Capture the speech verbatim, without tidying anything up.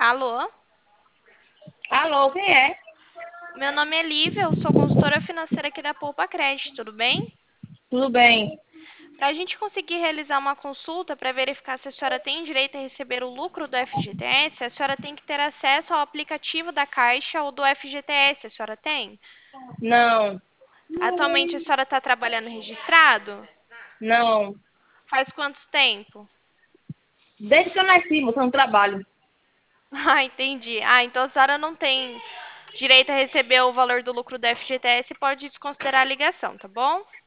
Alô? Alô, quem é? Meu nome é Lívia, eu sou consultora financeira aqui da Poupa Crédito, tudo bem? Tudo bem? Para a gente conseguir realizar uma consulta para verificar se a senhora tem direito a receber o lucro do F G T S, a senhora tem que ter acesso ao aplicativo da Caixa ou do F G T S, a senhora tem? Não, Atualmente a senhora está trabalhando registrado? não. Faz quanto tempo? Desde que eu nasci, moça, eu não trabalho. Ah, entendi. Ah, então a senhora não tem direito a receber o valor do lucro do F G T S e pode desconsiderar a ligação, tá bom?